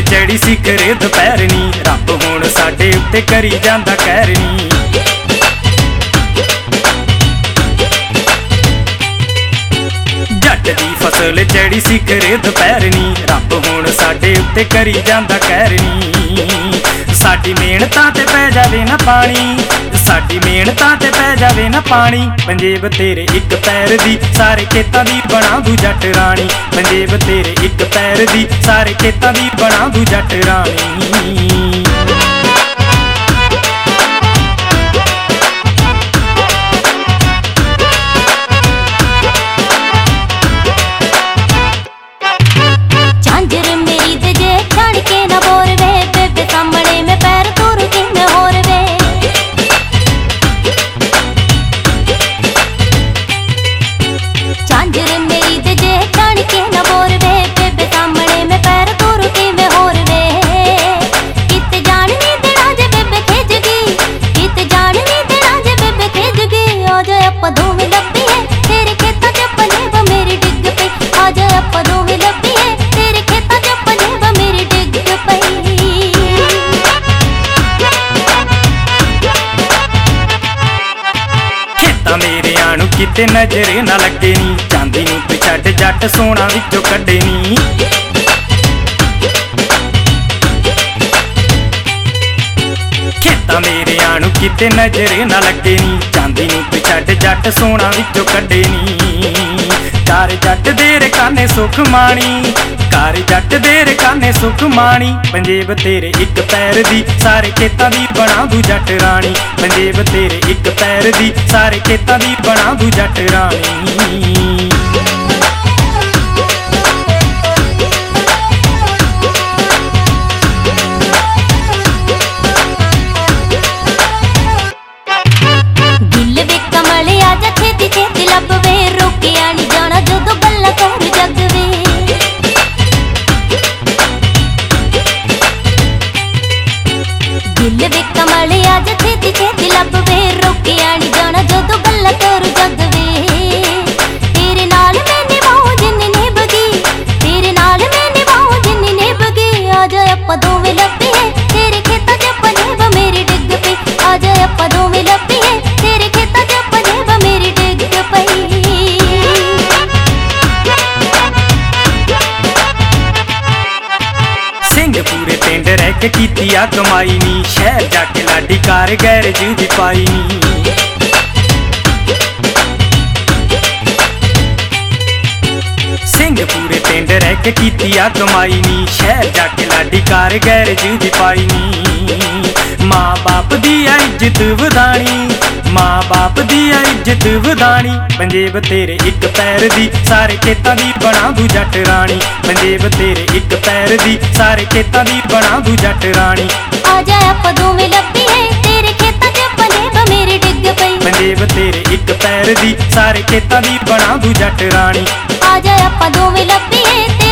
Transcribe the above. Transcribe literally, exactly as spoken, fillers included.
ਚੜੀ ਸੀ ਕਰੇ ਦੁਪਹਿਰ ਨੀ, ਰੱਬ ਹੁਣ ਸਾਡੇ ਉੱਤੇ ਕਰੀ ਜਾਂਦਾ ਕਹਿਰ ਨੀ। ਜੱਟ ਦੀ ਫਸਲ ਚੜੀ ਸੀ ਕਰੇ ਦੁਪਹਿਰ ਨੀ, ਰੱਬ ਹੁਣ ਸਾਡੇ ਉੱਤੇ ਕਰੀ ਜਾਂਦਾ ਕਹਿਰ ਨੀ। ਸਾਡੀ ਮਿਹਨਤਾਂ ਤੇ ਪੈ ਜਾਵੇ ਨਾ ਪਾਣੀ, ਸਾਡੀ ਮਿਹਨਤਾਂ ਤੇ ਪੈ ਜਾਵੇ ਨਾ ਪਾਣੀ, ਪੰਜੇਬ ਤੇਰੇ ਇੱਕ ਪੈਰ ਦੀ ਸਾਰੇ ਖੇਤਾਂ ਦੀ ਬਣਾ ਦੂ ਜੱਟ ਰਾਣੀ। ਪੰਜੇਬ ਤੇਰੇ ਇੱਕ ਪੈਰ ਦੀ ਸਾਰੇ ਖੇਤਾਂ ਦੀ ਬਣਾ ਦੂ ਜੱਟ ਰਾਣੀ। झांझर मेरी ते जे छड़ के ना बोर वे, बेबे सामने में पैर तुर के मैं होर वे। झांझर मेरी ते जे छड़ के ना बोर वे, बेबे सामने में पैर तुर के मैं होर वे। किते जान नी देना जे बेबे खिज गई, किते जान नी देना जे बेबे खिज गई। आ जा आपां दोवें लब्बीए तेरे खेतां च पंजेब मेरी डिग पई, आ जा आपां दोवें लब्बीए तेरे खेतां च पंजेब मेरी डिग पई। ਖੇਤਾਂ ਮੇਰਿਆਂ ਨੂੰ ਕਿਤੇ ਨਜ਼ਰ ਨਾ ਲੱਗੇ ਨੀ, ਚਾਂਦੀ ਨੂੰ ਤੂੰ ਛੱਡ ਜੱਟ ਸੋਨਾ ਵਿੱਚੋਂ ਕੱਢੇ ਨੀ। ਖੇਤਾਂ ਮੇਰਿਆਂ ਨੂੰ ਕਿਤੇ ਨਜ਼ਰ ਨਾ ਲੱਗੇ ਨੀ, ਚਾਂਦੀ ਨੂੰ ਤੂੰ ਛੱਡ ਜੱਟ ਸੋਨਾ ਵਿੱਚੋਂ ਕੱਢੇ ਨੀ। ਕਰ ਜੱਟ ਦੇ ਰਕਾਨੇ ਸੁਖ ਮਾਣੀ, ਕਰ ਜੱਟ ਦੇ ਰਕਾਨੇ ਸੁਖ ਮਾਣੀ, ਪੰਜੇਬ ਤੇਰੇ ਇੱਕ ਪੈਰ ਦੀ ਸਾਰੇ ਖੇਤਾਂ ਦੀ ਬਣਾ ਦੂ ਜੱਟ ਰਾਣੀ। ਪੰਜੇਬ ਤੇਰੇ ਇੱਕ ਪੈਰ ਦੀ ਸਾਰੇ ਖੇਤਾਂ ਦੀ ਬਣਾ ਦੂ ਜੱਟ ਰਾਣੀ। ਗਿੱਲ ਵੇ ਕਮਲ ਆ ਜਾ ਛੇਤੀ ਛੇਤੀ ਲੱਭ ਵੇ, ਰੋਕਿਆ ਨੀ ਜਾਣਾ ਜਦੋਂ ਗੱਲਾਂ ਕਰ ਜੱਗ ਵੇ। ਗਿੱਲ ਵੇ ਕਮਲ ਆ ਜਾ ਛੇਤੀ ਛੇਤੀ ਲੱਭ ਵੇ, ਰੋਕਿਆ ਨੀ ਜਾਣਾ ਜਦੋਂ ਗੱਲਾਂ ਕਰ ਜੱਗ ਵੇ। ਤੇਰੇ ਨਾਲ ਮੈਂ ਨਿਭਾਉਂ ਜਿੰਨੀ ਨਿਭ ਗਈ, ਤੇਰੇ ਨਾਲ ਮੈਂ ਨਿਭਾਉਂ ਜਿੰਨੀ ਨਿਭ ਗਈ। ਆ ਜਾ ਆਪਾਂ ਦੋਵੇਂ ਲੱਭੀਏ ਤੇਰੇ ਖੇਤਾਂ ਚ ਪੰਜੇਬ ਮੇਰੀ ਡਿੱਗ ਪਈ, ਆ ਜਾ ਆਪਾਂ ਦੋਵੇਂ ਲੱਭੀਏ ਤੇਰੇ ਖੇਤਾਂ ਚ ਪੰਜੇਬ ਮੇਰੀ ਡਿੱਗ ਪਈ। ਸਿੰਘ ਪੂਰੇ ਪਿੰਡ ਰਹਿ ਕੇ ਕੀਤੀ ਆ ਕਮਾਈ ਨੀ, ਸ਼ਹਿਰ ਜਾ ਕੇ ਲਾਡੀ ਕਾਰ ਗੈਰਜ ਵੀ ਪਾਈ ਨੀ। ਸਿੰਘ ਪੂਰੇ ਪਿੰਡ ਰਹਿ ਕੇ ਕੀਤੀ ਆ ਕਮਾਈ ਨੀ, ਸ਼ਹਿਰ ਜਾ ਕੇ ਲਾਡੀ ਕਾਰ ਗੈਰਜ ਵੀ ਪਾਈ ਨੀ। ਮਾਂ ਬਾਪ ਦੀ ਆ ਇੱਜ਼ਤ ਵਧਾਣੀ, ਮਾਂ ਬਾਪ ਦੀ ਆ ਇੱਜ਼ਤ ਵਧਾਣੀ, ਪੰਜੇਬ ਤੇਰੇ ਇੱਕ ਪੈਰ ਦੀ ਸਾਰੇ ਖੇਤਾਂ ਦੀ ਬਣਾ ਦੂ ਜੱਟ ਰਾਣੀ। ਪੰਜੇਬ ਤੇਰੇ ਇੱਕ ਪੈਰ ਦੀ ਸਾਰੇ ਖੇਤਾਂ ਦੀ ਬਣਾ ਦੂ ਜੱਟ ਰਾਣੀ। ਆ ਜਾ ਆਪਾਂ ਦੋਵੇਂ ਲੱਭੀਏ ਤੇਰੇ ਖੇਤਾਂ ਚ ਪੰਜੇਬ ਮੇਰੀ ਡਿੱਗ ਪਈ, ਪੰਜੇਬ ਤੇਰੇ ਇੱਕ ਪੈਰ ਦੀ ਸਾਰੇ ਖੇਤਾਂ ਦੀ ਬਣਾ ਦੂ ਜੱਟ ਰਾਣੀ। ਆ ਜਾ ਆਪਾਂ ਦੋਵੇਂ ਲੱਭੀਏ